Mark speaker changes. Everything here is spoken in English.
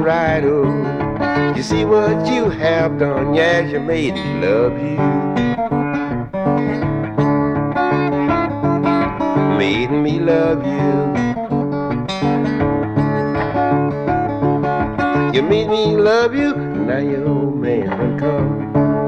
Speaker 1: right, oh. You see what you have done, yes, you made me love you. Made me love you. You made me love you, now your old man done come.